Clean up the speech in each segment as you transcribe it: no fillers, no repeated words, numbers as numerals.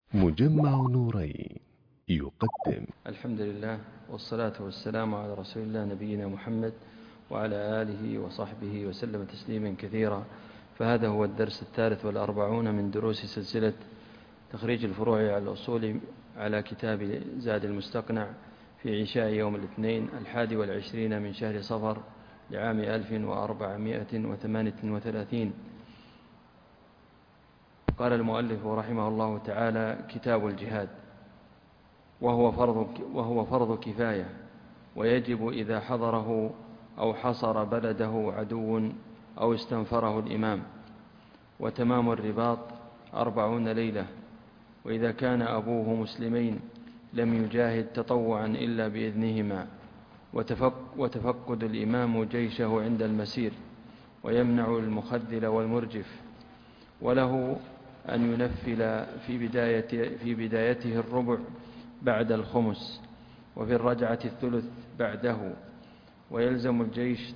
مجمع نورين يقدم. الحمد لله والصلاة والسلام على رسول الله نبينا محمد وعلى آله وصحبه وسلم تسليما كثيرا. فهذا هو الدرس 43 من دروس سلسلة تخريج الفروع على الأصول على كتاب زاد المستقنع في عشاء يوم الاثنين 21 من شهر صفر لعام 1438. قال المؤلف رحمه الله تعالى: كتاب الجهاد، وهو فرض كفاية، ويجب إذا حضره أو حصر بلده عدو أو استنفره الإمام. وتمام الرباط 40 ليلة، وإذا كان أبوه مسلمين لم يجاهد تطوعا إلا بإذنهما. وتفقد الإمام جيشه عند المسير، ويمنع المخذل والمرجف. وله أن ينفل في بدايته الربع بعد الخمس، وفي الرجعة الثلث بعده. ويلزم الجيش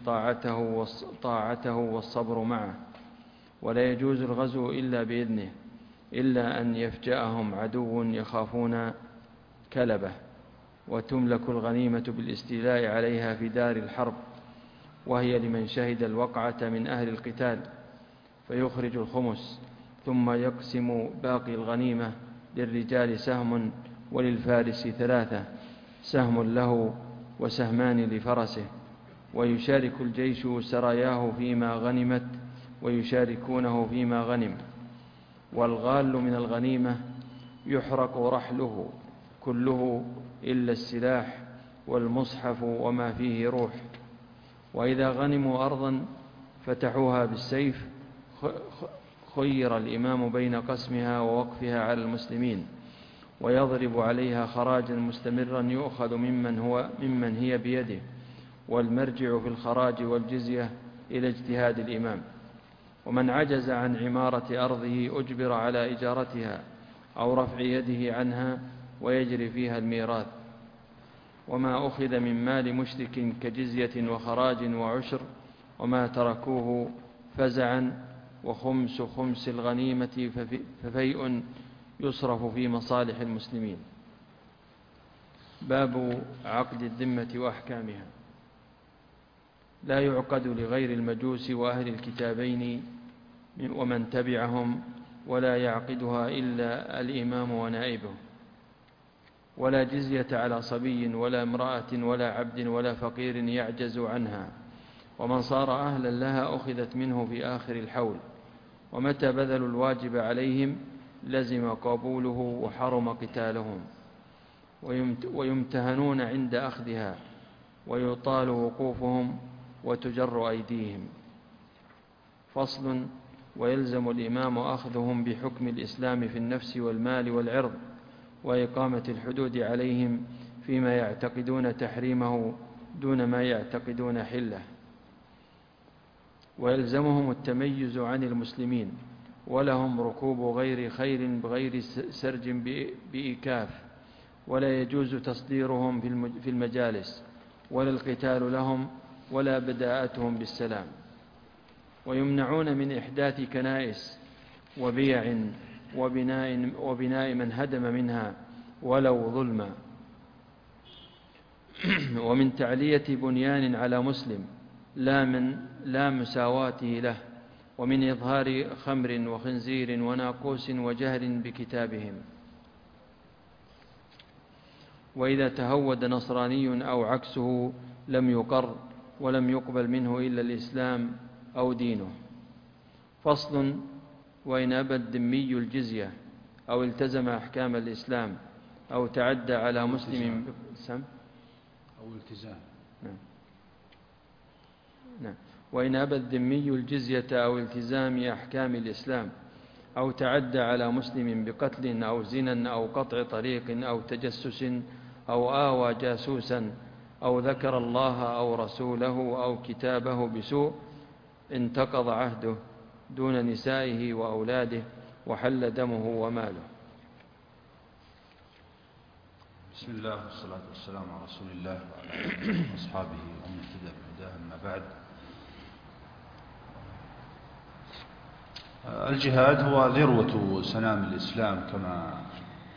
طاعته والصبر معه. ولا يجوز الغزو إلا بإذنه، إلا أن يفجأهم عدو يخافون كلبه. وتملك الغنيمة بالاستيلاء عليها في دار الحرب، وهي لمن شهد الوقعة من أهل القتال، فيخرج الخمس، ثم يقسم باقي الغنيمة. للرجال سهم، وللفارس 3، سهم له وسهمان لفرسه. ويشارك الجيش سراياه فيما غنمت، ويشاركونه فيما غنم. والغال من الغنيمة يحرق رحله كله إلا السلاح والمصحف وما فيه روح. وإذا غنموا أرضا فتحوها بالسيف، خير الإمام بين قسمها ووقفها على المسلمين، ويضرب عليها خراجا مستمرا يؤخذ ممن هي بيده. والمرجع في الخراج والجزية إلى اجتهاد الإمام. ومن عجز عن عمارة أرضه أجبر على إجارتها أو رفع يده عنها، ويجري فيها الميراث. وما أخذ من مال مشرك كجزية وخراج وعشر، وما تركوه فزعا، وخمس الغنيمة ففيء يصرف في مصالح المسلمين. باب عقد الذمة وأحكامها. لا يعقد لغير المجوس وأهل الكتابين ومن تبعهم، ولا يعقدها إلا الإمام ونائبه. ولا جزية على صبي ولا امرأة ولا عبد ولا فقير يعجز عنها. ومن صار أهلا لها أخذت منه في آخر الحول. ومتى بذلوا الواجب عليهم لزم قبوله وحرم قتالهم. ويمتهنون عند أخذها، ويطال وقوفهم، وتجر أيديهم. فصل. ويلزم الإمام أخذهم بحكم الإسلام في النفس والمال والعرض، وإقامة الحدود عليهم فيما يعتقدون تحريمه دون ما يعتقدون حله. ويلزمهم التميز عن المسلمين، ولهم ركوب غير خيل بغير سرج بإيكاف. ولا يجوز تصديرهم في المجالس، ولا القتال لهم، ولا بداءتهم بالسلام. ويمنعون من إحداث كنائس وبيع وبناء من هدم منها ولو ظلما. ومن تعلية بنيان على مسلم لا مساواته له. ومن إظهار خمر وخنزير وناقوس وجهل بكتابهم. وإذا تهود نصراني أو عكسه لم يقر، ولم يقبل منه إلا الإسلام أو دينه. فصل. وإن أبى الذمي الجزية أو التزم أحكام الإسلام أو تعدى على مسلم أو التزام. نعم. وإن أبى الذمي الجزية أو التزام أحكام الإسلام أو تعدى على مسلم بقتل أو زنا أو قطع طريق أو تجسس أو آوى جاسوسا أو ذكر الله أو رسوله أو كتابه بسوء، انتقض عهده دون نسائه وأولاده، وحل دمه وماله. بسم الله والصلاة والسلام على رسول الله وعلى آله وأصحابه ومن اهتدى بهداه. أما بعد، الجهاد هو ذروة سنام الإسلام كما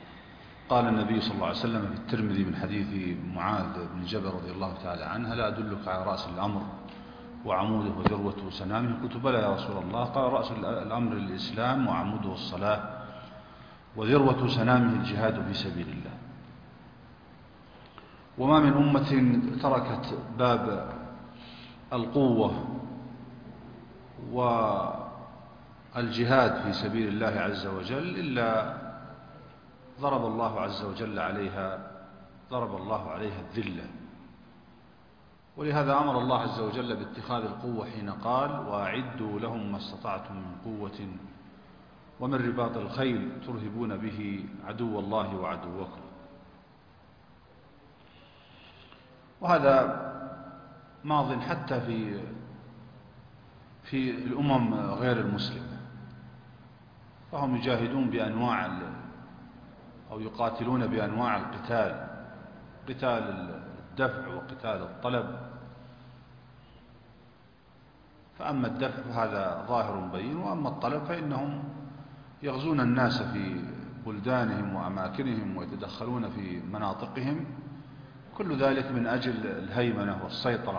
قال النبي صلى الله عليه وسلم في الترمذي من حديث معاذ بن جبل رضي الله تعالى عنه: لا أدلك على رأس الأمر وعموده وذروة سنامه؟ قلت: بلى يا رسول الله. قال: رأس الأمر الإسلام، وعموده الصلاة، وذروة سنامه الجهاد في سبيل الله. وما من أمة تركت باب القوة والجهاد في سبيل الله عز وجل إلا ضرب الله عليها الذلة. ولهذا أمر الله عز وجل باتخاذ القوة حين قال: وأعدوا لهم ما استطعتم من قوة ومن رباط الخيل ترهبون به عدو الله وعدوكم. وهذا ماض حتى في الأمم غير المسلمة، فهم يجاهدون أو يقاتلون بأنواع القتال: قتال الدفع وقتال الطلب. فأما الدفع فهذا ظاهر بين، وأما الطلب فإنهم يغزون الناس في بلدانهم وأماكنهم ويتدخلون في مناطقهم، كل ذلك من أجل الهيمنة والسيطرة.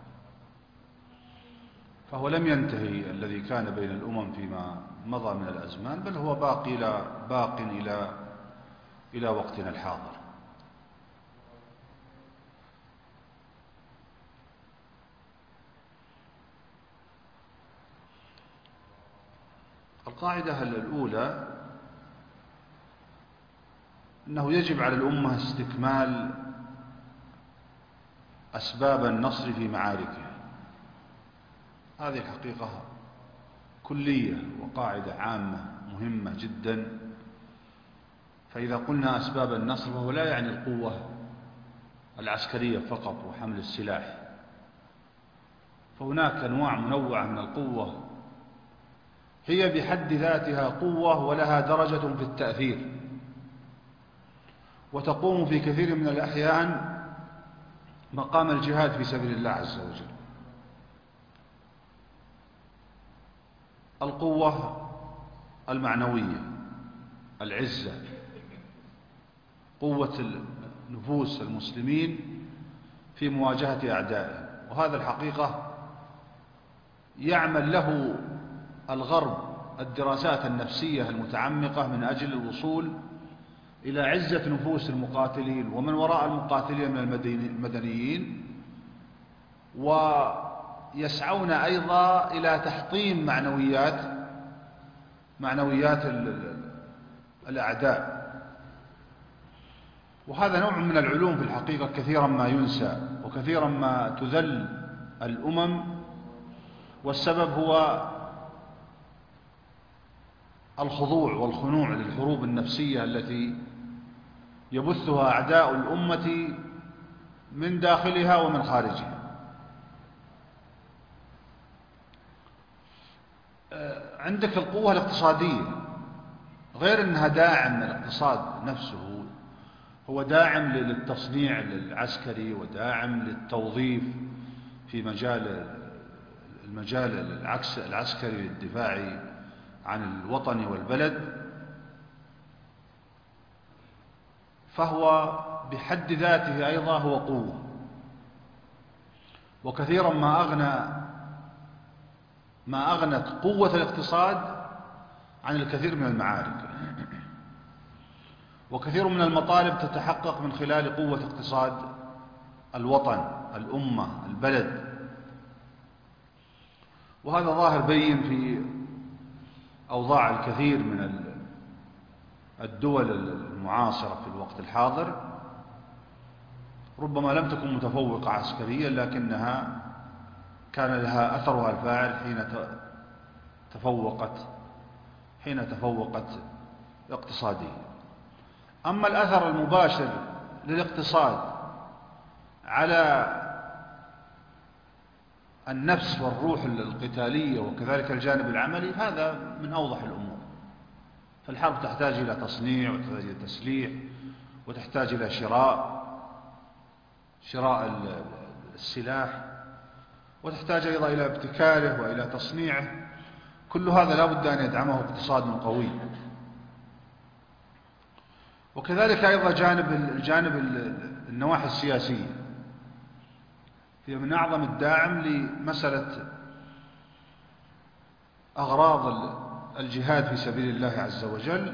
فهو لم ينتهي الذي كان بين الأمم فيما مضى من الأزمان، بل هو باق إلى وقتنا الحاضر. القاعدة الأولى أنه يجب على الأمة استكمال أسباب النصر في معاركها. هذه الحقيقة كلية وقاعدة عامة مهمة جدا. فإذا قلنا أسباب النصر فهو لا يعني القوة العسكرية فقط وحمل السلاح، فهناك أنواع منوعة من القوة هي بحد ذاتها قوة ولها درجة في التأثير، وتقوم في كثير من الأحيان مقام الجهاد في سبيل الله عز وجل. القوة المعنوية، العزة، قوة نفوس المسلمين في مواجهة أعدائهم. وهذا الحقيقة يعمل له الغرب الدراسات النفسية المتعمقة من أجل الوصول إلى عزة نفوس المقاتلين ومن وراء المقاتلين من المدنيين، ويسعون أيضا إلى تحطيم معنويات الأعداء. وهذا نوع من العلوم في الحقيقة كثيرا ما ينسى وكثيرا ما تذل الأمم، والسبب هو الخضوع والخنوع للحروب النفسية التي يبثها أعداء الأمة من داخلها ومن خارجها. عندك القوة الاقتصادية، غير أنها داعم للاقتصاد نفسه، هو داعم للتصنيع العسكري وداعم للتوظيف في المجال العسكري للدفاع عن الوطن والبلد. فهو بحد ذاته أيضا هو قوة. وكثيرا ما أغنت قوة الاقتصاد عن الكثير من المعارك، وكثير من المطالب تتحقق من خلال قوة اقتصاد الوطن، الأمة، البلد. وهذا ظاهر بين في أوضاع الكثير من الدول المعاصرة في الوقت الحاضر، ربما لم تكن متفوقة عسكريا، لكنها كان لها أثرها الفاعل حين تفوقت اقتصاديا. أما الأثر المباشر للاقتصاد على النفس والروح القتالية وكذلك الجانب العملي، هذا من أوضح الأمور. فالحرب تحتاج إلى تصنيع وتحتاج إلى تسليح وتحتاج إلى شراء السلاح، وتحتاج أيضا إلى ابتكاره وإلى تصنيعه. كل هذا لا بد أن يدعمه اقتصاد قوي. وكذلك أيضا الجانب النواحي السياسية هي من أعظم الداعم لمسألة أغراض الجهاد في سبيل الله عز وجل.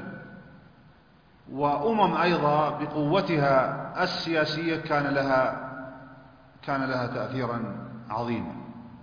أيضا بقوتها السياسية كان لها تأثيرا عظيما.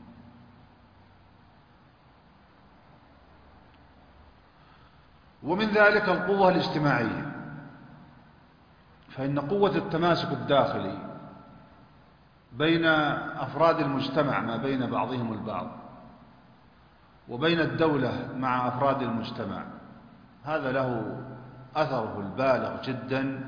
ومن ذلك القوة الاجتماعية، فإن قوة التماسك الداخلي بين أفراد المجتمع ما بين بعضهم البعض وبين الدولة مع أفراد المجتمع هذا له أثره البالغ جدا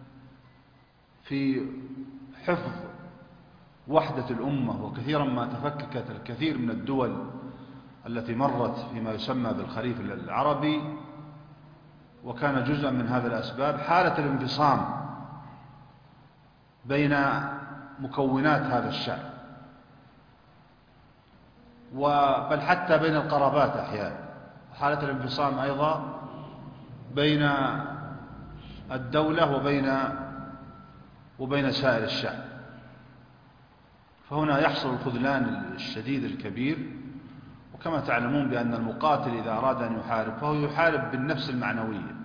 في حفظ وحدة الأمة. وكثيرا ما تفككت الكثير من الدول التي مرت فيما يسمى بالخريف العربي، وكان جزءا من هذا الأسباب حالة الانفصام بين مكونات هذا الشعب، بل حتى بين القرابات أحيانا، حالة الانفصام أيضا بين الدولة وبين سائر الشعب. فهنا يحصل الخذلان الشديد الكبير. وكما تعلمون بأن المقاتل إذا أراد أن يحارب فهو يحارب بالنفس المعنوية،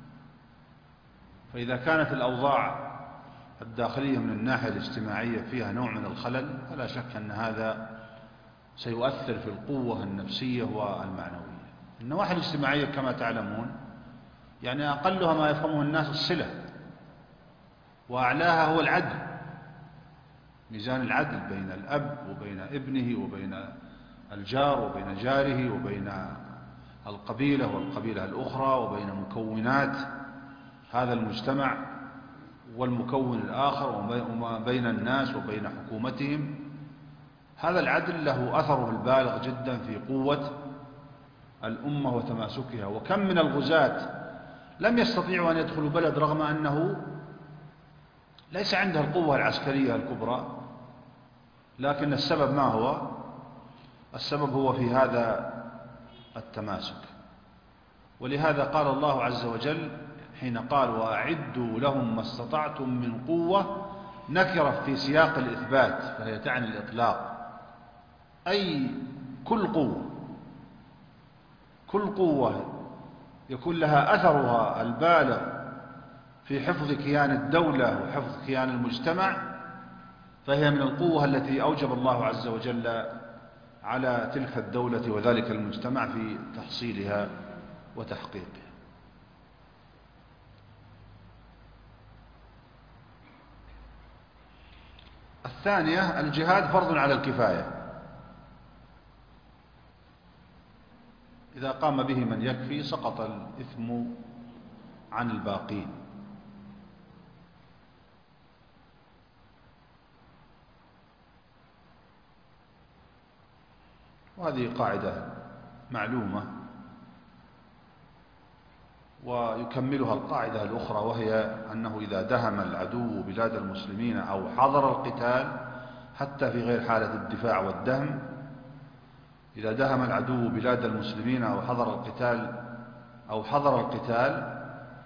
فإذا كانت الأوضاع الداخلية من الناحية الاجتماعية فيها نوع من الخلل فلا شك أن هذا سيؤثر في القوة النفسية والمعنوية. النواحي الاجتماعية كما تعلمون يعني أقلها ما يفهمه الناس الصلة، وأعلاها هو العدل، ميزان العدل بين الأب وبين ابنه وبين الجار وبين جاره وبين القبيلة والقبيلة الأخرى وبين مكونات هذا المجتمع والمكون الآخر وما بين الناس وبين حكومتهم. هذا العدل له أثره البالغ جدا في قوة الأمة وتماسكها. وكم من الغزاة لم يستطيعوا أن يدخلوا بلد رغم أنه ليس عنده القوة العسكرية الكبرى، لكن السبب ما هو؟ السبب هو في هذا التماسك. ولهذا قال الله عز وجل حين قال وأعدوا لهم ما استطعتم من قوة، نكرة في سياق الإثبات فهي تعني الإطلاق، أي كل قوة يكون لها أثرها البالغ في حفظ كيان الدولة وحفظ كيان المجتمع، فهي من القوة التي أوجب الله عز وجل على تلك الدولة وذلك المجتمع في تحصيلها وتحقيقها. الثانية الجهاد فرض على الكفاية، إذا قام به من يكفي سقط الإثم عن الباقين. وهذه قاعدة معلومة، ويكملها القاعدة الأخرى وهي أنه إذا دهم العدو بلاد المسلمين أو حضر القتال حتى في غير حالة الدفاع والدهم، إذا دهم العدو بلاد المسلمين أو حضر القتال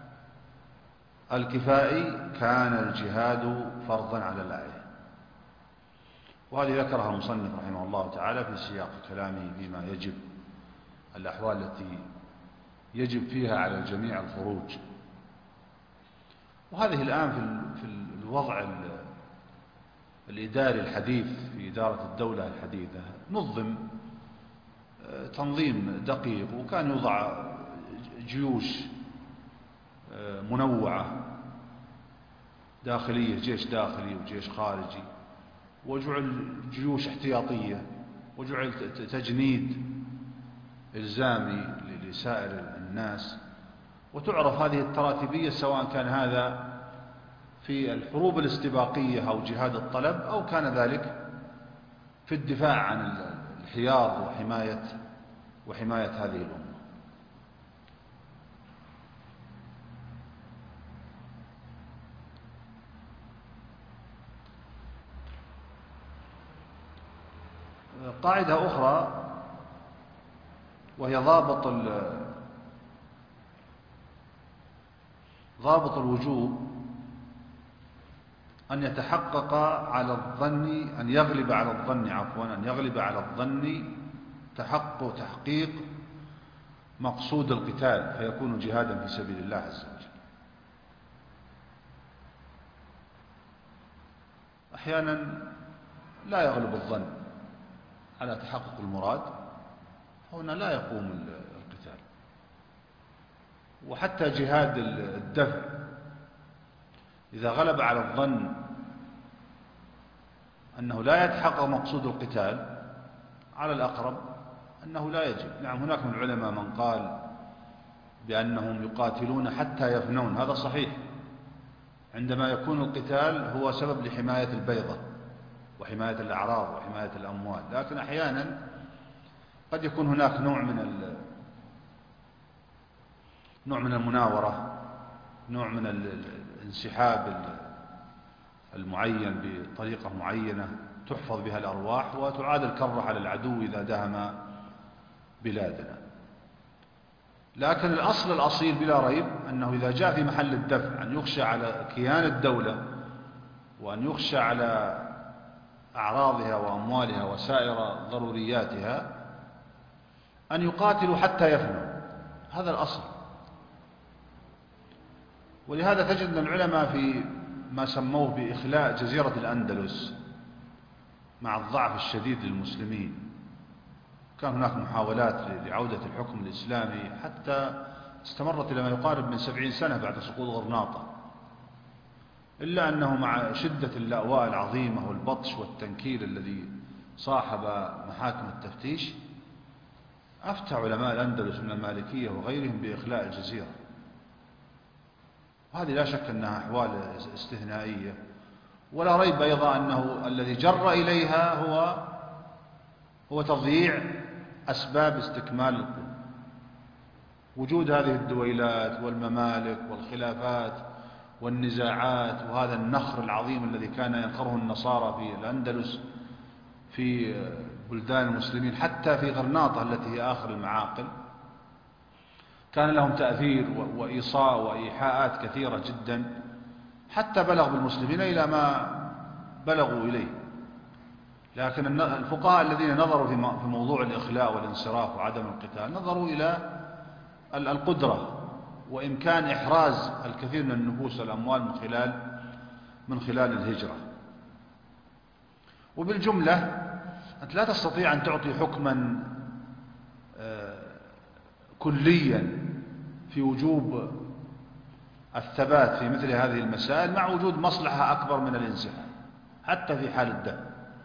الكفائي كان الجهاد فرضا على الأعيان. وهذه ذكرها المصنف رحمه الله تعالى في سياق كلامه فيما يجب، الأحوال التي يجب فيها على الجميع الخروج. وهذه الآن في الوضع الإداري الحديث في إدارة الدولة الحديثة نظم تنظيم دقيق، وكان يوضع جيوش منوعة داخلية، جيش داخلي وجيش خارجي، وجعل جيوش احتياطية، وجعل تجنيد إلزامي لسائر الناس. وتعرف هذه التراتبية سواء كان هذا في الحروب الاستباقية أو جهاد الطلب، أو كان ذلك في الدفاع عن الحياض وحماية هذه الأمة. قاعدة أخرى وهي ضابط ضابط الوجوب أن يتحقق على الظن، أن يغلب على الظن أن يغلب على الظن تحقيق مقصود القتال، فيكون جهادا في سبيل الله عز وجل. أحيانا لا يغلب الظن على تحقق المراد، هنا لا يقوم القتال. وحتى جهاد الدفع إذا غلب على الظن أنه لا يتحقق مقصود القتال، على الأقرب أنه لا يجب. نعم، هناك من العلماء من قال بأنهم يقاتلون حتى يفنون، هذا صحيح، عندما يكون القتال هو سبب لحماية البيضة وحماية الأعراض وحماية الأموال. لكن أحيانا قد يكون هناك نوع من المناورة، نوع من الانسحاب المعين بطريقة معينة تحفظ بها الأرواح وتعاد الكرة على العدو إذا دهم بلادنا. لكن الأصل الأصيل بلا ريب أنه إذا جاء في محل الدفع أن يخشى على كيان الدولة وأن يخشى على أعراضها وأموالها وسائر ضرورياتها، أن يقاتلوا حتى يفنوا، هذا الأصل. ولهذا تجد أن العلماء في ما سموه بإخلاء جزيرة الأندلس مع الضعف الشديد للمسلمين، كان هناك محاولات لعودة الحكم الإسلامي حتى استمرت إلى ما يقارب من 70 سنة بعد سقوط غرناطة، إلا أنه مع شدة اللأواء العظيمة والبطش والتنكيل الذي صاحب محاكم التفتيش، أفتى علماء الأندلس من المالكية وغيرهم بإخلاء الجزيرة. هذه لا شك أنها أحوال استثنائية، ولا ريب أيضا أنه الذي جر إليها هو تضييع أسباب استكمال القوة. وجود هذه الدويلات والممالك والخلافات والنزاعات وهذا النخر العظيم الذي كان ينخره النصارى في الأندلس في بلدان المسلمين حتى في غرناطة التي هي آخر المعاقل، كان لهم تأثير وإيصاء وإيحاءات كثيرة جدا حتى بلغ بالمسلمين إلى ما بلغوا إليه. لكن الفقهاء الذين نظروا في موضوع الإخلاء والانصراف وعدم القتال نظروا إلى القدرة وإمكان إحراز الكثير من النفوس والأموال من خلال الهجرة. وبالجملة أنت لا تستطيع أن تعطي حكما كليا في وجوب الثبات في مثل هذه المسائل مع وجود مصلحة أكبر من الانسحاب حتى في حال الدم،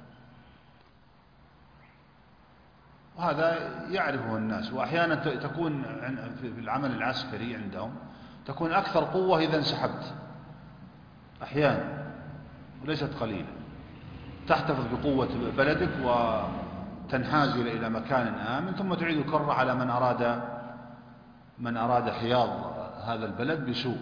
وهذا يعرفه الناس. وأحيانا تكون في العمل العسكري عندهم تكون أكثر قوة إذا انسحبت أحيانا، وليست قليلة، تحتفظ بقوة بلدك وتنحاز إلى مكان آمن ثم تعيد الكرة على من أراد حياض هذا البلد بسوء.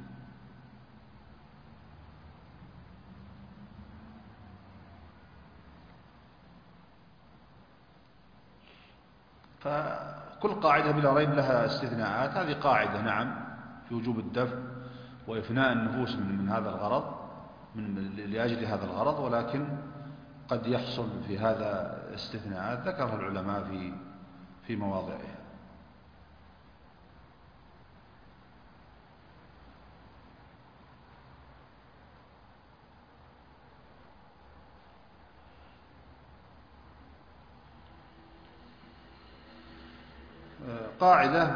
فكل قاعدة بلا ريب لها استثناءات. هذه قاعدة نعم في وجوب الدفع وإفناء النفوس من هذا الغرض لأجل هذا الغرض، ولكن قد يحصل في هذا استثناءات ذكرها العلماء في مواضعها. قاعدة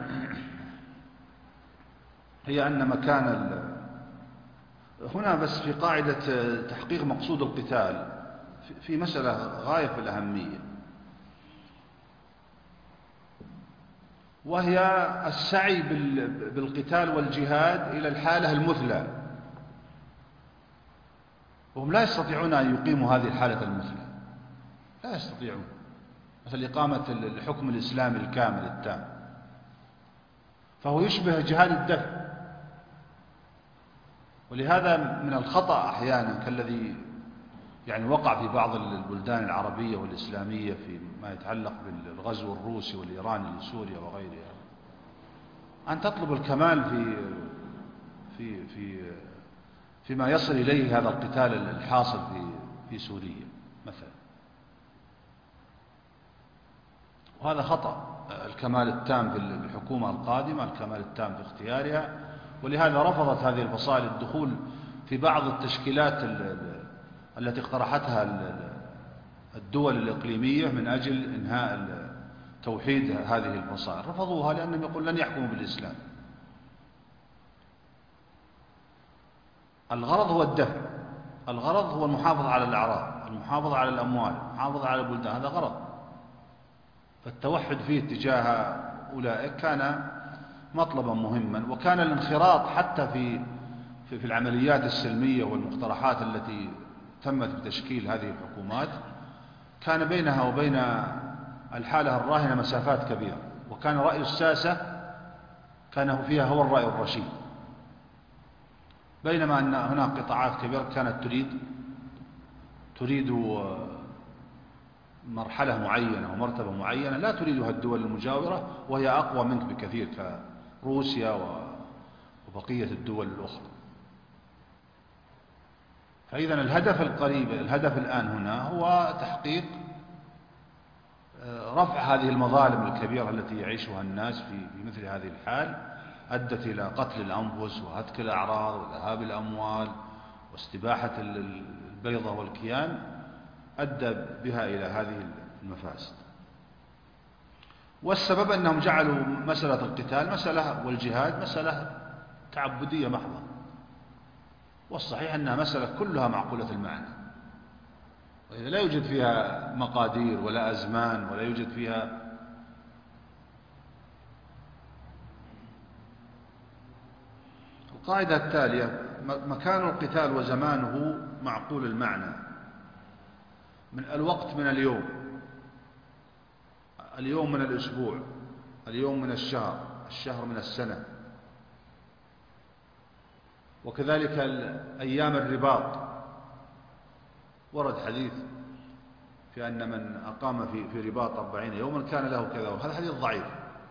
هي أن مكان هنا بس في قاعدة تحقيق مقصود القتال في مسألة غاية في الأهمية، وهي السعي بالقتال والجهاد إلى الحالة المثلى، وهم لا يستطيعون أن يقيموا هذه الحالة المثلى، لا يستطيعون، مثل إقامة الحكم الإسلامي الكامل التام، فهو يشبه جهاد الدفع. ولهذا من الخطأ أحيانا كالذي يعني وقع في بعض البلدان العربية والإسلامية فيما يتعلق بالغزو الروسي والإيراني لسوريا وغيرها، أن تطلب الكمال فيما يصل إليه هذا القتال الحاصل في سوريا مثلا. وهذا خطأ. الكمال التام في الحكومة القادمة، الكمال التام في اختيارها، ولهذا رفضت هذه الفصائل الدخول في بعض التشكيلات التي اقترحتها الدول الإقليمية من أجل إنهاء توحيد هذه الفصائل. رفضوها لأنهم يقول لن يحكموا بالإسلام. الغرض هو الدفع، الغرض هو المحافظة على الأعراض، المحافظة على الأموال، المحافظة على البلدان، هذا غرض. فالتوحد فيه تجاه أولئك كان مطلبا مهما. وكان الانخراط حتى في العمليات السلمية والمقترحات التي تمت بتشكيل هذه الحكومات كان بينها وبين الحالة الراهنة مسافات كبيرة. وكان رأي الساسة كان فيها هو الرأي الرشيد، بينما أن هناك قطاعات كبيرة كانت تريد مرحلة معينة ومرتبة معينة لا تريدها الدول المجاورة، وهي أقوى منك بكثير كروسيا وبقية الدول الأخرى. فإذا الهدف القريب، الهدف الآن هنا هو تحقيق رفع هذه المظالم الكبيرة التي يعيشها الناس في مثل هذه الحال، أدت إلى قتل الأنفس وهتك الأعراض وذهاب الأموال واستباحة البيضة والكيان، أدى بها إلى هذه المفاسد. والسبب أنهم جعلوا مسألة القتال مسألة والجهاد مسألة تعبدية محضة، والصحيح أنها مسألة كلها معقولة المعنى، لا يوجد فيها مقادير ولا أزمان ولا يوجد فيها القاعدة التالية: مكان القتال وزمانه معقول المعنى. من الوقت من اليوم، اليوم من الأسبوع، اليوم من الشهر، الشهر من السنة، وكذلك أيام الرباط. ورد حديث في أن من أقام في رباط 40 يوما كان له كذا، وهذا حديث ضعيف.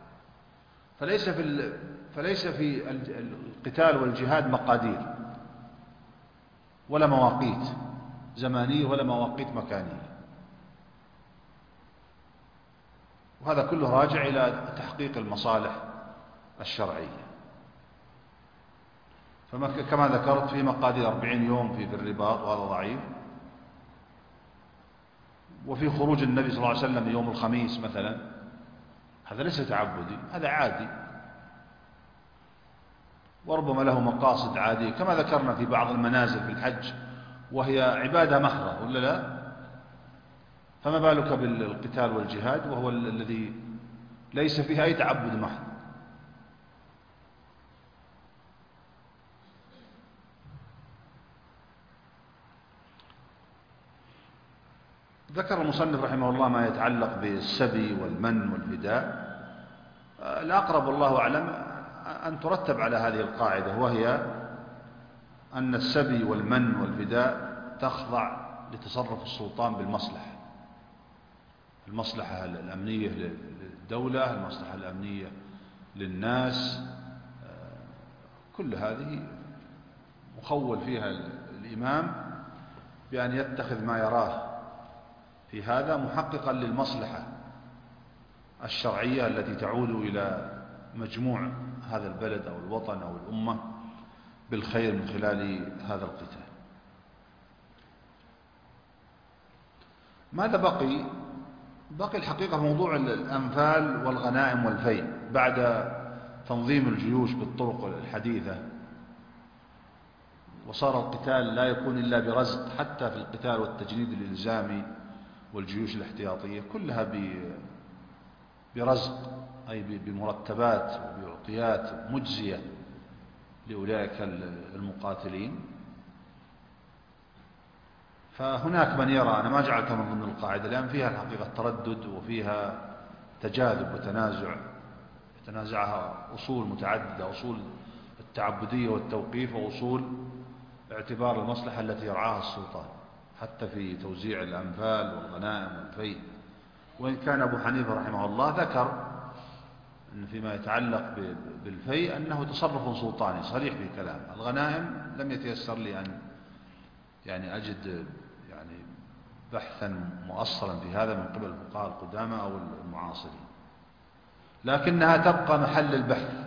فليس في القتال والجهاد مقادير ولا مواقيت زمانية ولا مواقيت مكانية، وهذا كله راجع إلى تحقيق المصالح الشرعية. كما ذكرت في مقادير 40 يوم في الرباط وهذا ضعيف، وفي خروج النبي صلى الله عليه وسلم يوم الخميس مثلا، هذا ليس تعبدي، هذا عادي، وربما له مقاصد عادية كما ذكرنا في بعض المنازل في الحج وهي عبادة محضة ولا لا؟ فما بالك بالقتال والجهاد وهو الذي ليس فيه أي تعبد محض. ذكر المصنف رحمه الله ما يتعلق بالسبي والمن والفداء. الأقرب والله أعلم أن ترتب على هذه القاعدة، وهي أن السبي والمن والفداء تخضع لتصرف السلطان بالمصلحة، المصلحة الأمنية للدولة، المصلحة الأمنية للناس، كل هذه مخول فيها الإمام بأن يتخذ ما يراه في هذا محققا للمصلحة الشرعية التي تعود إلى مجموع هذا البلد أو الوطن أو الأمة بالخير من خلال هذا القتال. ماذا بقي؟ بقي الحقيقة موضوع الأنفال والغنائم والفيء بعد تنظيم الجيوش بالطرق الحديثة، وصار القتال لا يكون إلا برزق، حتى في القتال والتجنيد الإلزامي والجيوش الاحتياطية كلها برزق، أي بمرتبات وبعطيات مجزية لأولئك المقاتلين. فهناك من يرى، أنا ما جعلتها من ضمن القاعدة لأن فيها الحقيقة تردد وفيها تجاذب وتنازع، تنازعها أصول متعددة، أصول التعبدية والتوقيف وأصول اعتبار المصلحة التي يرعاها السلطان حتى في توزيع الأنفال والغنائم والفيء. وإن كان أبو حنيفة رحمه الله ذكر أن فيما يتعلق بالفيء أنه تصرف سلطاني صريح في الكلام. الغنائم لم يتيسر لي أن يعني أجد يعني بحثا مؤصلا في هذا من قبل الفقهاء القدامى أو المعاصرين، لكنها تبقى محل البحث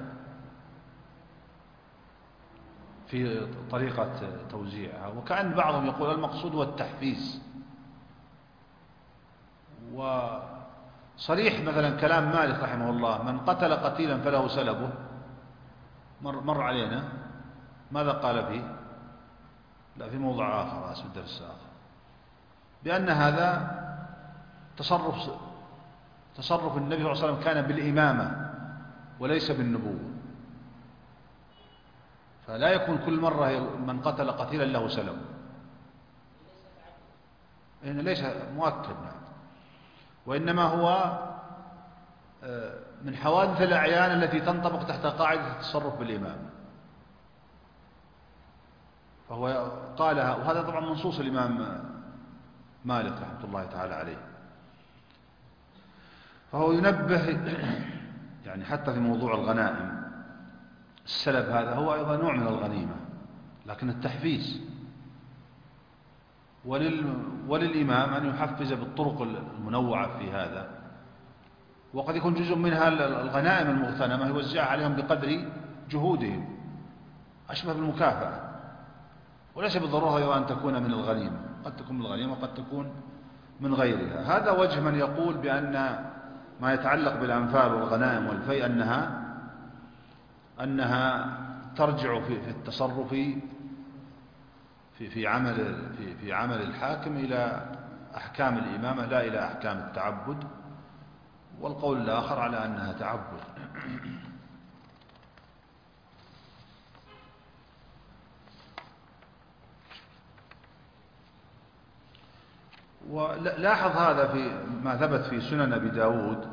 في طريقة توزيعها. وكأن بعضهم يقول المقصود هو التحفيز. وصريح مثلا كلام مالك رحمه الله: من قتل قتيلا فله سلبه، مر علينا. ماذا قال فيه؟ لا، في موضع آخر، أسف، درس آخر، بأن هذا تصرف النبي صلى الله عليه وسلم كان بالإمامة وليس بالنبوة، فلا يكون كل مرة من قتل قتيلا له سلب. إنه ليس مؤكد، نعم، وإنما هو من حوادث الأعيان التي تنطبق تحت قاعدة التصرف بالإمامة. فهو قالها، وهذا طبعا منصوص الإمام مالك رحمة الله تعالى عليه. فهو ينبه يعني حتى في موضوع الغنائم، السلب هذا هو أيضا نوع من الغنيمة، لكن التحفيز، وللإمام أن يحفز بالطرق المنوعة في هذا. وقد يكون جزء منها الغنائم المغتنمة يوزعها عليهم بقدر جهودهم، أشبه بالمكافأة، وليس بالضرورة أيضا أن تكون من الغنيمة، قد تكون من الغنيمة وقد تكون من غيرها. هذا وجه من يقول بأن ما يتعلق بالأنفال والغنائم والفيء أنها ترجع في التصرف في عمل الحاكم إلى أحكام الإمامة لا إلى أحكام التعبد، والقول الآخر على أنها تعبد. ولاحظ هذا في ما ثبت في سنن أبي داود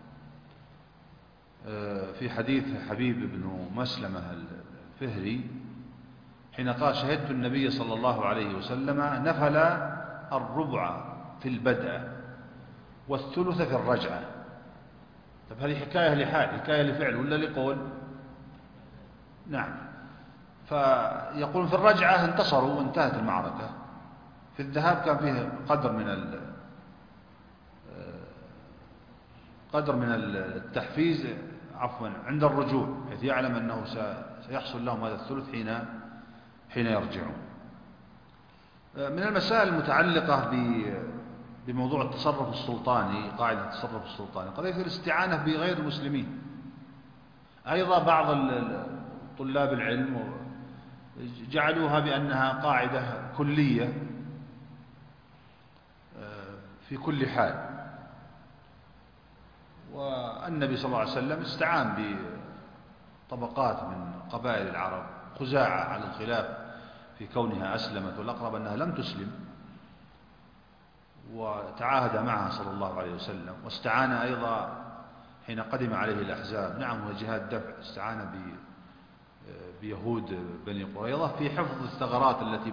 في حديث حبيب بن مسلمة الفهري حين قال: شهدت النبي صلى الله عليه وسلم نفل الربع في البدء والثلث في الرجعة. طب هذه حكاية لحال، حكاية لفعل ولا لقول؟ نعم. فيقول في الرجعة انتصروا وانتهت المعركة، في الذهاب كان فيه قدر من التحفيز عند الرجوع، حيث يعلم أنه سيحصل لهم هذا الثلث حين يرجعون. من المسائل المتعلقة بموضوع التصرف السلطاني، قاعدة التصرف السلطاني، قضية الاستعانة بغير المسلمين. أيضا بعض طلاب العلم جعلوها بأنها قاعدة كلية في كل حال. والنبي صلى الله عليه وسلم استعان بطبقات من قبائل العرب، خزاعة على الخلاف في كونها أسلمت، والأقرب أنها لم تسلم، وتعاهد معها صلى الله عليه وسلم. واستعان أيضا حين قدم عليه الأحزاب، نعم هو جهاد دفع، استعان بيهود بني قريظة في حفظ الثغرات التي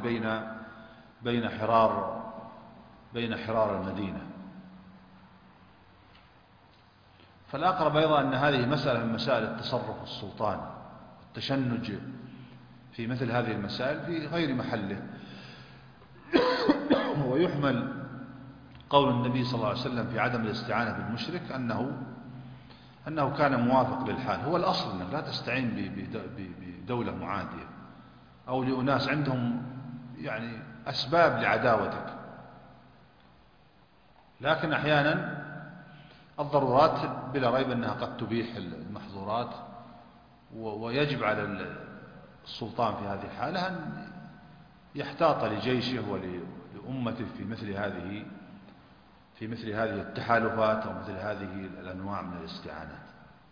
بين حرار المدينة. فالأقرب أيضا أن هذه مسألة من مسائل التصرف السلطاني، التشنج في مثل هذه المسائل في غير محله. ويحمل قول النبي صلى الله عليه وسلم في عدم الاستعانة بالمشرك أنه كان موافق للحال. هو الأصل أنك لا تستعين بدولة معادية أو لأناس عندهم يعني أسباب لعداوتك، لكن أحيانا الضرورات بلا ريب أنها قد تبيح المحظورات، ويجب على السلطان في هذه الحالة أن يحتاط لجيشه ولأمته في مثل هذه التحالفات أو مثل هذه الأنواع من الاستعانات.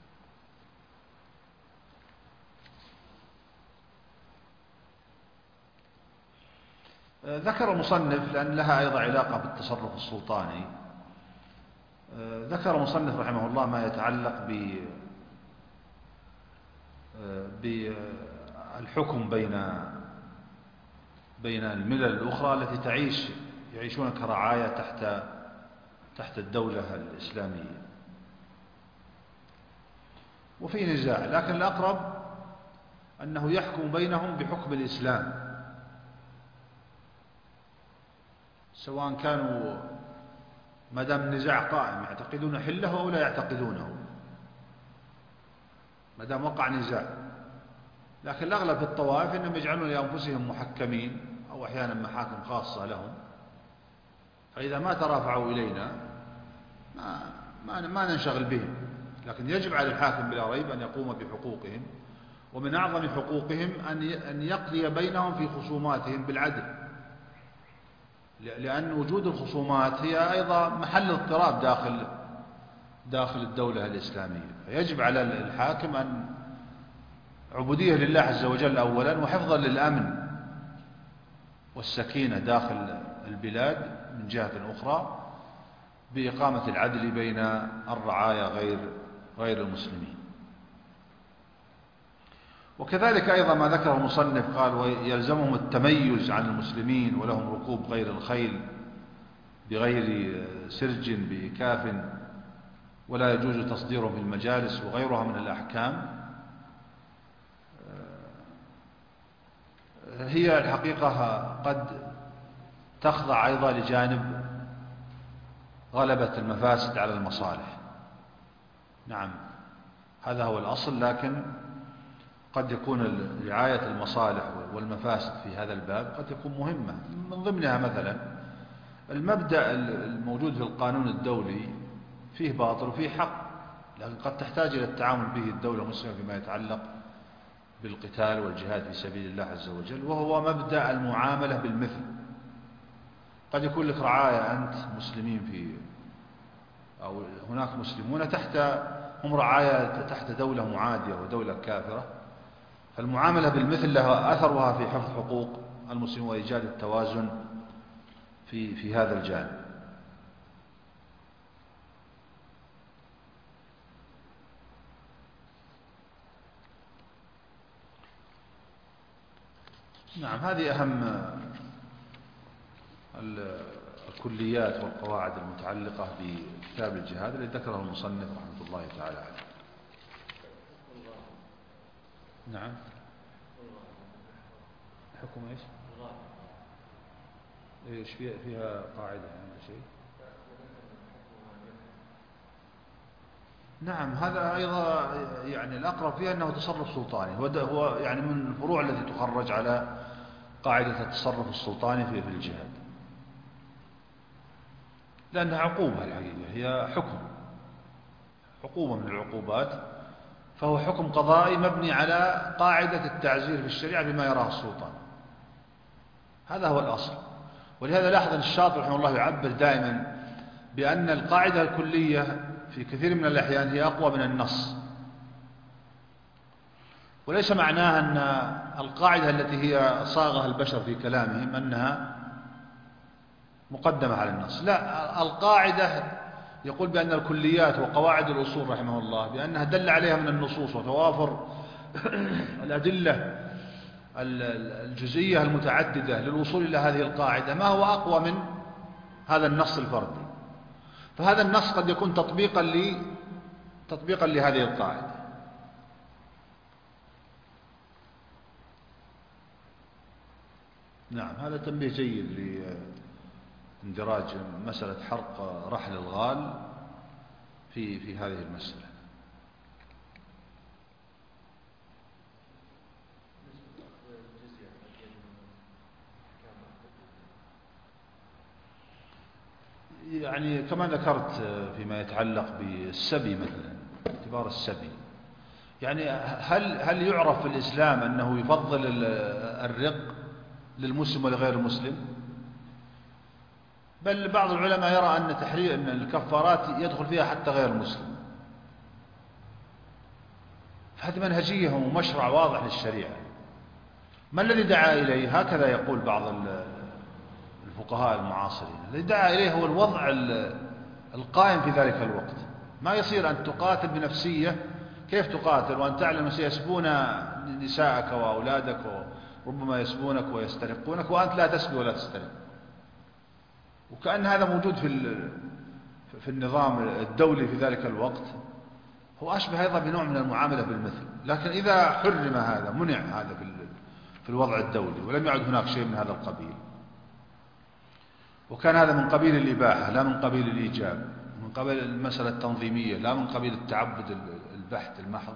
ذكر المصنف، لأن لها أيضا علاقة بالتصرف السلطاني، ذكر المصنف رحمه الله ما يتعلق بالحكم بين الملل الأخرى التي يعيشون كرعاية تحت الدولة الإسلامية. وفي نزاع، لكن الأقرب أنه يحكم بينهم بحكم الإسلام، سواء كانوا ما دام النزاع قائم يعتقدون حله أو لا يعتقدونه، ما دام وقع نزاع. لكن الأغلب في الطوائف إنهم يجعلون لأنفسهم محكمين أو أحيانا محاكم خاصة لهم، فإذا ما ترافعوا إلينا ما ننشغل بهم. لكن يجب على الحاكم بلا ريب أن يقوم بحقوقهم، ومن أعظم حقوقهم أن يقضي بينهم في خصوماتهم بالعدل، لأن وجود الخصومات هي أيضا محل اضطراب داخل الدولة الإسلامية. فيجب على الحاكم أن عبودية لله عز وجل أولا، وحفظا للأمن والسكينة داخل البلاد من جهة أخرى، بإقامة العدل بين الرعايا غير المسلمين. وكذلك أيضا ما ذكر المصنف قال: ويلزمهم التميز عن المسلمين، ولهم ركوب غير الخيل بغير سرج بإكاف، ولا يجوز تصديرهم في المجالس، وغيرها من الأحكام. هي الحقيقة قد تخضع أيضا لجانب غلبة المفاسد على المصالح. نعم، هذا هو الأصل، لكن قد يكون رعاية المصالح والمفاسد في هذا الباب قد يكون مهمة. من ضمنها مثلا المبدأ الموجود في القانون الدولي فيه باطل وفيه حق، لكن قد تحتاج إلى التعامل به الدولة المسلمة فيما يتعلق بالقتال والجهاد في سبيل الله عز وجل، وهو مبدأ المعاملة بالمثل. قد يكون لك رعاية أنت مسلمين أو هناك مسلمون هم رعاية تحت دولة معادية ودولة كافرة، فالمعاملة بالمثل لها أثرها في حفظ حقوق المسلمين وإيجاد التوازن في هذا الجانب. نعم، هذه أهم الكليات والقواعد المتعلقة بكتاب الجهاد الذي ذكره المصنف رحمه الله تعالى عليه. نعم، حكم ايش؟ ايش فيها قاعدة هذا شيء؟ نعم، هذا أيضا يعني الأقرب فيها أنه تصرف سلطاني، هو يعني من الفروع التي تخرج على قاعدة التصرف السلطاني في الجهاد، لأنها عقوبة الحقيقة، هي عقوبة من العقوبات، فهو حكم قضائي مبني على قاعدة التعزير في الشريعة بما يراه السلطان. هذا هو الأصل. ولهذا لاحظ أن الشاطبي رحمه الله يعبر دائما بأن القاعدة الكلية في كثير من الأحيان هي أقوى من النص، وليس معناها أن القاعدة التي هي صاغها البشر في كلامهم أنها مقدمة على النص. لا، القاعدة يقول بأن الكليات وقواعد الأصول رحمه الله بأنها دل عليها من النصوص وتوافر الأدلة الجزئية المتعددة للوصول إلى هذه القاعدة ما هو أقوى من هذا النص الفردي. فهذا النص قد يكون تطبيقا لهذه القاعدة. نعم، هذا تنبيه جيد لاندراج مسألة حرق رحل الغال في هذه المسألة. يعني كما ذكرت فيما يتعلق بالسبي مثلا، اعتبار السبي، يعني هل يعرف في الإسلام أنه يفضل الرق للمسلم ولغير المسلم؟ بل بعض العلماء يرى أن الكفارات يدخل فيها حتى غير المسلم. فهذه منهجية ومشرع واضح للشريعة. ما الذي دعا إليه؟ هكذا يقول بعض الفقهاء المعاصرين، الذي دعا إليه هو الوضع القائم في ذلك الوقت. ما يصير أن تقاتل بنفسية، كيف تقاتل وأن تعلم سيسبون نساءك وأولادك وربما يسبونك ويسترقونك وأنت لا تسبي ولا تسترق، وكأن هذا موجود في النظام الدولي في ذلك الوقت، هو أشبه أيضا بنوع من المعاملة بالمثل. لكن إذا حرم هذا، منع هذا في الوضع الدولي، ولم يعد هناك شيء من هذا القبيل، وكان هذا من قبيل الإباحة لا من قبيل الإيجاب، من قبيل المسألة التنظيمية لا من قبيل التعبد البحت المحض،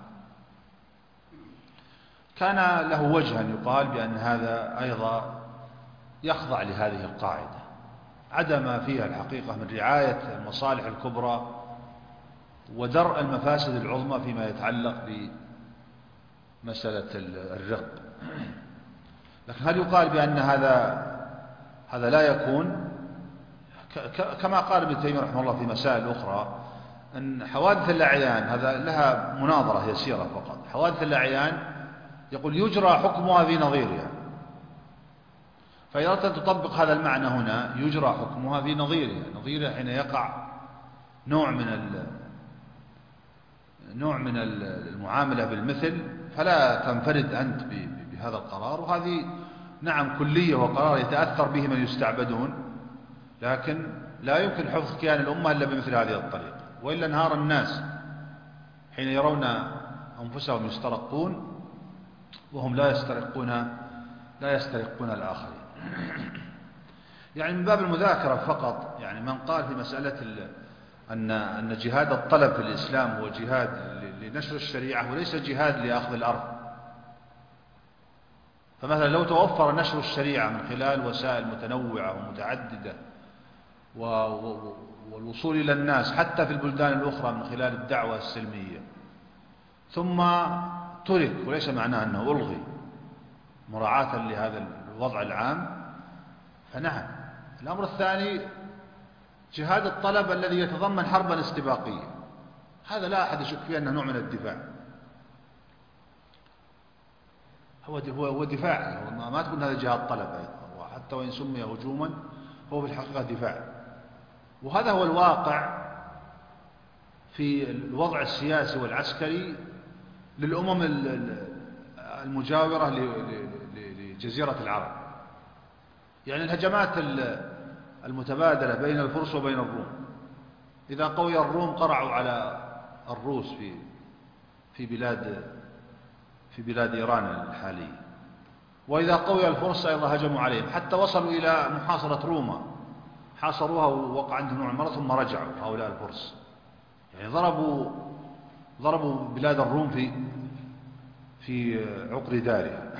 كان له وجه أن يقال بأن هذا أيضا يخضع لهذه القاعدة، عدم فيها الحقيقة من رعاية المصالح الكبرى ودرء المفاسد العظمى فيما يتعلق بمسألة الرق. لكن هل يقال بأن هذا لا يكون؟ كما قال ابن تيمية رحمه الله في مسائل أخرى، أن حوادث الأعيان هذا لها مناظرة يسيرة فقط. حوادث الأعيان يقول يجرى حكمها في نظيرها، فإذا أردت أن تطبق هذا المعنى هنا يجرى حكمها في نظيرها حين يقع نوع من المعاملة بالمثل، فلا تنفرد أنت بهذا القرار. وهذه نعم كلية وقرار يتأثر به من يستعبدون، لكن لا يمكن حفظ كيان الأمة إلا بمثل هذه الطريقة، وإلا انهار الناس حين يرون أنفسهم يسترقون وهم لا يسترقون الآخرين. يعني من باب المذاكرة فقط، يعني من قال في مسألة أن جهاد الطلب في الإسلام هو جهاد لنشر الشريعة وليس جهاد لأخذ الأرض. فمثلا لو توفر نشر الشريعة من خلال وسائل متنوعة ومتعددة والوصول إلى الناس حتى في البلدان الأخرى من خلال الدعوة السلمية، ثم ترك، وليس معناه أنه ألغي مراعاة لهذا الوضع العام، فنعم. الأمر الثاني جهاد الطلب الذي يتضمن حربا استباقية، هذا لا أحد يشك فيه أنه نوع من الدفاع، هو دفاع، ما تكون هذا جهاد طلب أيضا، حتى وإن سمي هجوما هو في الحقيقة دفاع. وهذا هو الواقع في الوضع السياسي والعسكري للأمم المجاورة لجزيرة العرب. يعني الهجمات المتبادلة بين الفرس وبين الروم، إذا قوي الروم قرعوا على الروس في بلاد إيران الحالية، وإذا قوي الفرس أيضا هجموا عليهم حتى وصلوا إلى محاصرة روما، حاصروها ووقع عندهم نوع المرض ثم رجعوا هؤلاء الفرس، يعني ضربوا بلاد الروم في عقر دارها.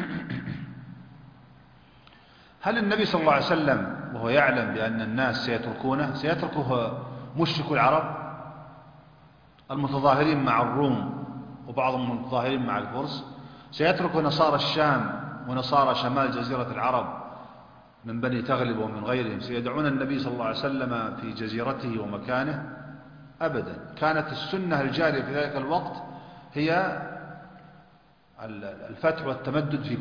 هل النبي صلى الله عليه وسلم وهو يعلم بأن الناس سيتركه مشرك العرب المتظاهرين مع الروم وبعضهم المتظاهرين مع الفرس، سيترك نصارى الشام ونصارى شمال جزيرة العرب من بني تغلب ومن غيرهم سيدعون النبي صلى الله عليه وسلم في جزيرته ومكانه؟ أبدا. كانت السنة الجارية في ذلك الوقت هي الفتح والتمدد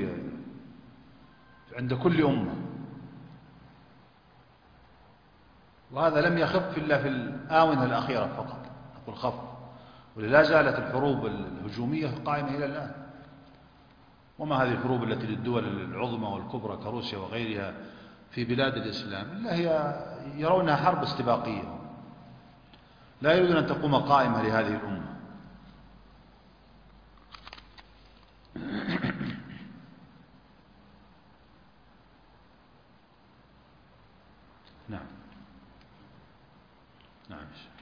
عند كل أمة، وهذا لم يخف إلا في الآونة الأخيرة فقط، أقول خف، ولا زالت الحروب الهجومية قائمة إلى الآن. وما هذه الحروب التي للدول العظمى والكبرى كروسيا وغيرها في بلاد الإسلام إلا هي يرونها حرب استباقية، لا يريدون أن تقوم قائمة لهذه الأمة. نعم نعم.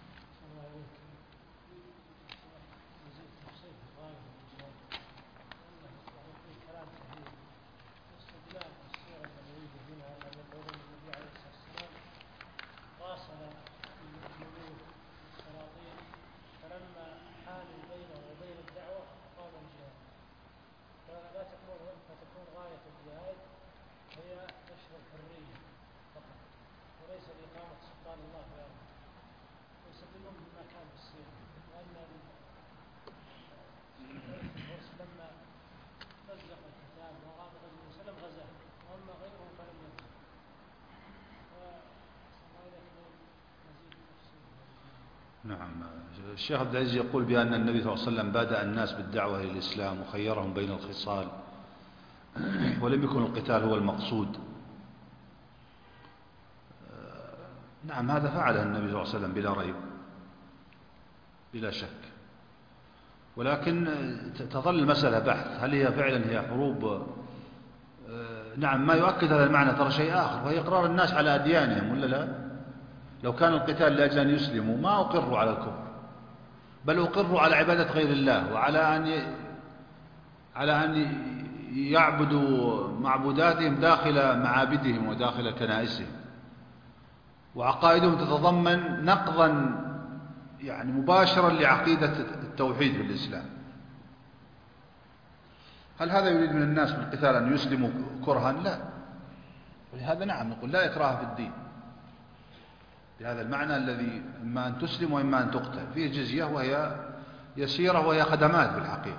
نعم. الشيخ عبد العزيز يقول بأن النبي صلى الله عليه وسلم بادأ الناس بالدعوة إلى الإسلام وخيرهم بين الخصال ولم يكن القتال هو المقصود. نعم هذا فعله النبي صلى الله عليه وسلم بلا ريب بلا شك. ولكن تظل المسألة بحث، هل هي فعلا هي حروب؟ نعم، ما يؤكد هذا المعنى ترى شيء آخر، وهي إقرار الناس على أديانهم، ولا لا؟ لو كان القتال لأجل أن يسلموا ما أقروا على الكفر، بل أقروا على عبادة غير الله، وعلى أن يعبدوا معبوداتهم داخل معابدهم وداخل كنائسهم، وعقائدهم تتضمن نقضا يعني مباشرا لعقيدة التوحيد في الإسلام. هل هذا يريد من الناس بالقتال أن يسلموا كرها؟ لا. ولهذا نعم نقول لا إكراه في الدين، بهذا المعنى الذي إما أن تسلم وإما أن تقتل، فيه جزية وهي يسيرة وهي خدمات بالحقيقة.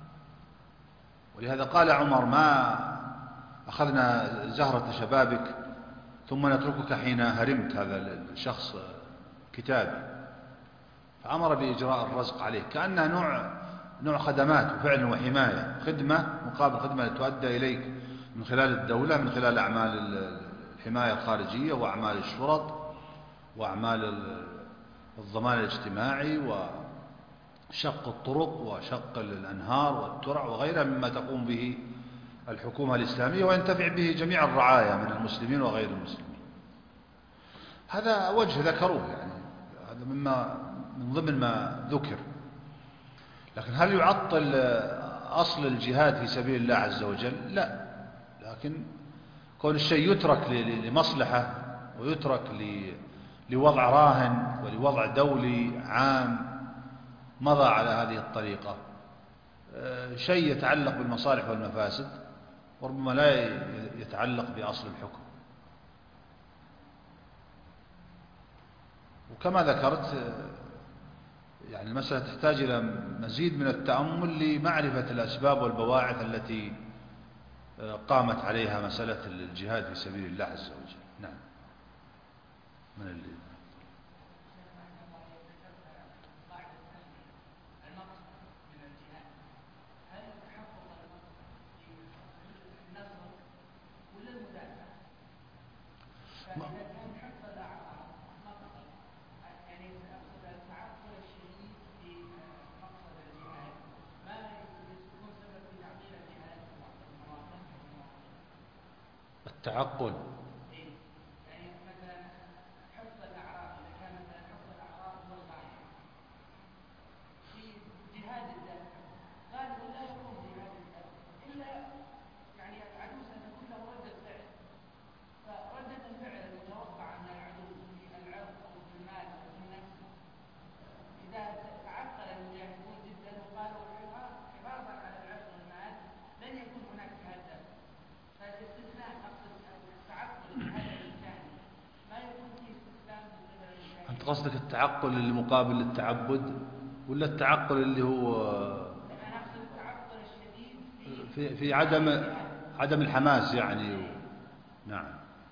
ولهذا قال عمر: ما أخذنا زهرة شبابك ثم نتركك حين هرمت. هذا الشخص كتابي، فأمر بإجراء الرزق عليه، كأنها نوع خدمات وفعل وحماية، خدمة مقابل خدمة تؤدى إليك من خلال الدولة، من خلال أعمال الحماية الخارجية وأعمال الشرط وأعمال الضمان الاجتماعي وشق الطرق وشق الأنهار والترع وغيرها مما تقوم به الحكومة الإسلامية، وينتفع به جميع الرعايا من المسلمين وغير المسلمين. هذا وجه ذكروه، يعني هذا من ضمن ما ذكر. لكن هل يعطل أصل الجهاد في سبيل الله عز وجل؟ لا. لكن كون الشيء يترك لمصلحة ويترك لوضع راهن ولوضع دولي عام مضى على هذه الطريقة، شيء يتعلق بالمصالح والمفاسد وربما لا يتعلق بأصل الحكم. وكما ذكرت يعني المسألة تحتاج إلى مزيد من التأمل لمعرفة الأسباب والبواعث التي قامت عليها مسألة الجهاد في سبيل الله عز وجل. نعم. من اللي التعقل. يعني مثلا حفظ الأعراض، إذا كان مثلا حفظ الأعراض والغاية في جهاد الدافع، غالبا لا يكون جهاد الدافع إلا يعني العدو ستكون له ردة فعل، فردة الفعل المتوقعة من العدو في العرض أو في المال أو في النفس، إذا تعقل المجاهدون جدا وقالوا حفاظا على العرض والمال لن يكون هناك جهاد دافع. فالاستثناء أنت قصدك التعقل اللي مقابل للتعبد، ولا التعقل اللي هو في عدم الحماس يعني نعم.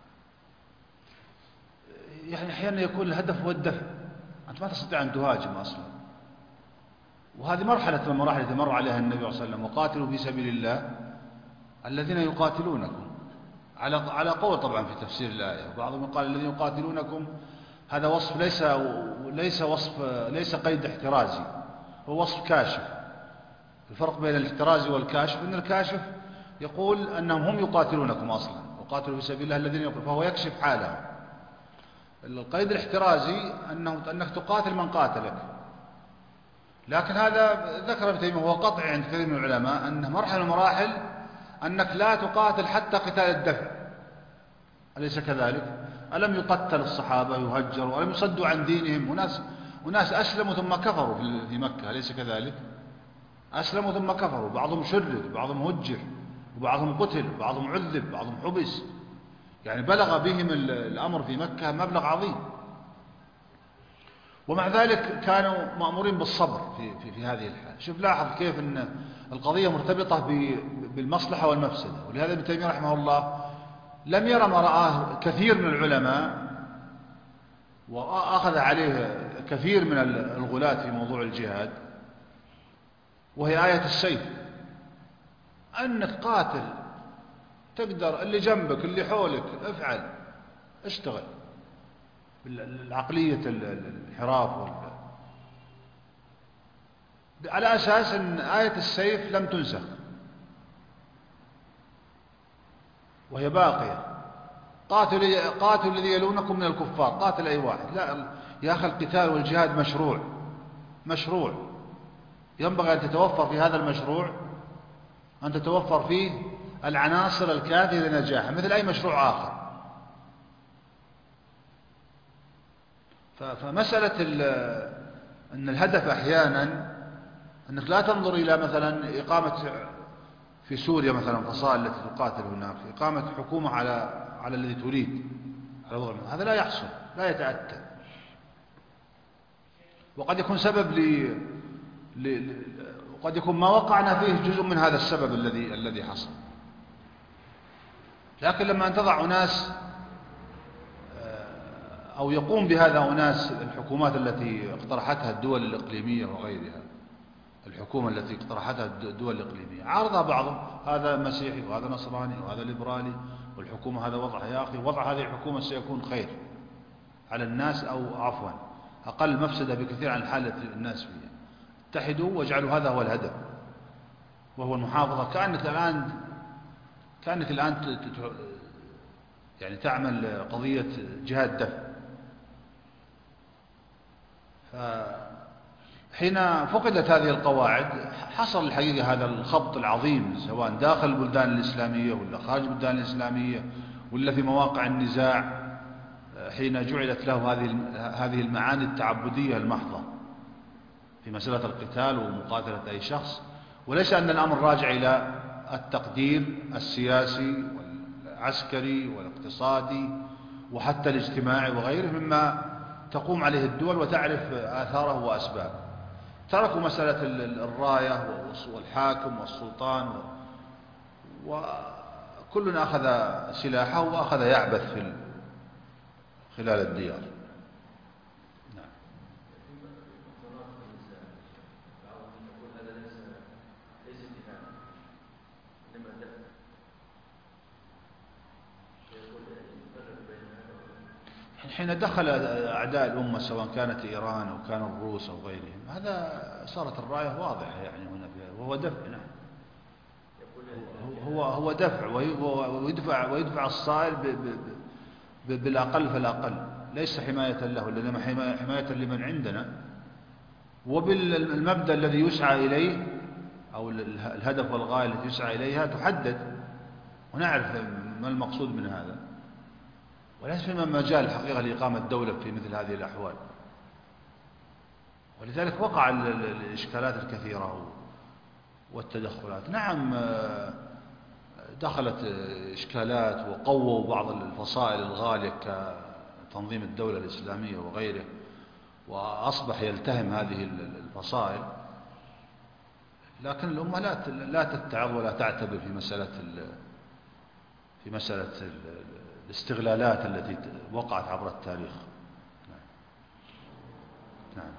يعني أحيانا يكون الهدف هو الدفع، أنت ما تستطيع أن تهاجم أصلا، وهذه مرحلة من المراحل التي مر عليها النبي صلى الله عليه وسلم: وقاتلوا في سبيل الله الذين يقاتلونكم، على قول طبعا في تفسير الآية. وبعضهم قال الذين يقاتلونكم هذا وصف ليس قيد احترازي، هو وصف كاشف. الفرق بين الاحترازي والكاشف أن الكاشف يقول أنهم هم يقاتلونكم أصلا، وقاتلوا في سبيل الله الذين يقاتلون، فهو يكشف حالهم. القيد الاحترازي أنك تقاتل من قاتلك. لكن هذا ذكر ابن تيمية وهو قطعي عند كثير من العلماء أنه مرحلة من المراحل أنك لا تقاتل حتى قتال الدفع، أليس كذلك؟ ألم يقتل الصحابة يهجروا، ألم يصدوا عن دينهم؟ وناس أسلموا ثم كفروا في مكة، أليس كذلك؟ أسلموا ثم كفروا، بعضهم شرد وبعضهم هجر وبعضهم قتل وبعضهم عذب وبعضهم حبس، يعني بلغ بهم الأمر في مكة مبلغ عظيم. ومع ذلك كانوا مأمورين بالصبر في هذه الحالة. شوف لاحظ كيف أن القضية مرتبطة بالمصلحة والمفسدة. ولهذا ابن تيمية رحمه الله لم يرى ما رآه كثير من العلماء وأخذ عليه كثير من الغلاة في موضوع الجهاد، وهي آية السيف، أنك قاتل، تقدر، اللي جنبك اللي حولك افعل، اشتغل. بالعقلية الانحراف على أساس أن آية السيف لم تنسخ وهي باقية. قاتل الذي يلونكم من الكفار، قاتل أي واحد. لا يا أخي، القتال والجهاد مشروع ينبغي أن تتوفر في هذا المشروع، أن تتوفر فيه العناصر الكافية لنجاحه مثل أي مشروع آخر. فمسألة أن الهدف أحيانا أنك لا تنظر إلى مثلا إقامة في سوريا مثلا فصائل التي تقاتل هناك، إقامة حكومة على الذي تريد، هذا لا يحصل، لا يتأتى. وقد يكون سبب وقد يكون ما وقعنا فيه جزء من هذا السبب الذي حصل. لكن لما أن تضع أناس أو يقوم بهذا أناس، الحكومات التي اقترحتها الدول الإقليمية وغيرها، الحكومة التي اقترحتها الدول الإقليمية عارضها بعضهم، هذا مسيحي وهذا نصراني وهذا ليبرالي، والحكومة هذا وضع. يا أخي، وضع هذه الحكومة سيكون خير على الناس، أو عفوا أقل مفسدة بكثير عن الحالة الناس فيها. اتحدوا واجعلوا هذا هو الهدف، وهو المحافظة. كانت الآن يعني تعمل قضية جهاد دفع. حين فقدت هذه القواعد حصل الحقيقة هذا الخبط العظيم، سواء داخل البلدان الإسلامية ولا خارج البلدان الإسلامية ولا في مواقع النزاع، حين جعلت له هذه المعاني التعبدية المحضة في مسألة القتال ومقاتلة أي شخص. وليس أن الأمر راجع إلى التقدير السياسي والعسكري والاقتصادي وحتى الاجتماعي وغيره مما تقوم عليه الدول وتعرف آثاره وأسبابه. تركوا مسألة الراية والحاكم والسلطان، وكل أخذ سلاحه وأخذ يعبث خلال الديار. حين دخل أعداء الأمة سواء كانت إيران أو كان الروس أو غيرهم، هذا صارت الراية واضحة يعني هنا، وهو دفع. نعم، هو دفع، ويدفع الصائل بالأقل فالأقل، ليس حماية له، إنما حماية لمن عندنا، وبالمبدأ الذي يسعى إليه أو الهدف والغاية التي يسعى إليها تحدد، ونعرف ما المقصود من هذا. وليس فيما مجال الحقيقة لإقامة دولة في مثل هذه الأحوال. ولذلك وقع الإشكالات الكثيرة والتدخلات. نعم، دخلت إشكالات وقووا بعض الفصائل الغالية كتنظيم الدولة الإسلامية وغيره، وأصبح يلتهم هذه الفصائل. لكن الأمة لا تتعظ ولا تعتبر في مسألة الاستغلالات التي وقعت عبر التاريخ. نعم.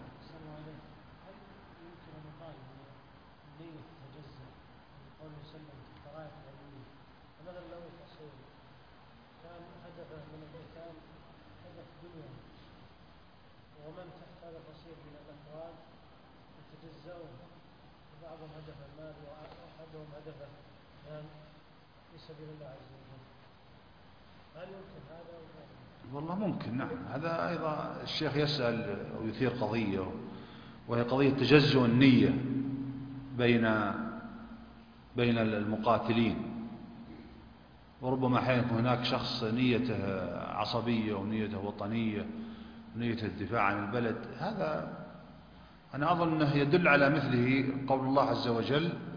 ومن تحت هذا الفصيل من الأفراد يتجزؤون، بعضهم هدف المال وأحدهم هدفه في سبيل الله عز وجل. هل يمكن هذا؟ والله ممكن. نعم، هذا أيضا الشيخ يسأل ويثير قضية، وهي قضية تجزؤ النية بين المقاتلين. وربما أحيانا يكون هناك شخص نيته عصبية ونيته وطنية ونية الدفاع عن البلد. هذا أنا أظن أنه يدل على مثله قول الله عز وجل: